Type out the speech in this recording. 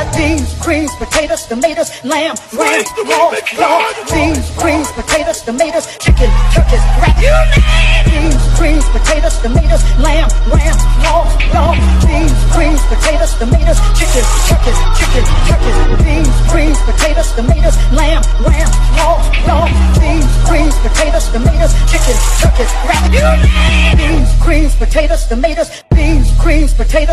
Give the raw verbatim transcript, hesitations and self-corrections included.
beans, greens, potatoes, tomatoes, lamb, ram, raw, raw, beans, greens, potatoes, tomatoes, chicken, turkeys, rat, you name beans, greens, potatoes, tomatoes, lamb, ram, raw, raw, beans, greens, potatoes, tomatoes, chicken, turkeys, chicken, turkeys, beans, greens, potatoes, tomatoes, lamb, ram, raw, raw, beans, greens, potatoes, tomatoes, chicken, turkeys, rat, you name beans, greens, potatoes, tomatoes, beans, greens, potatoes.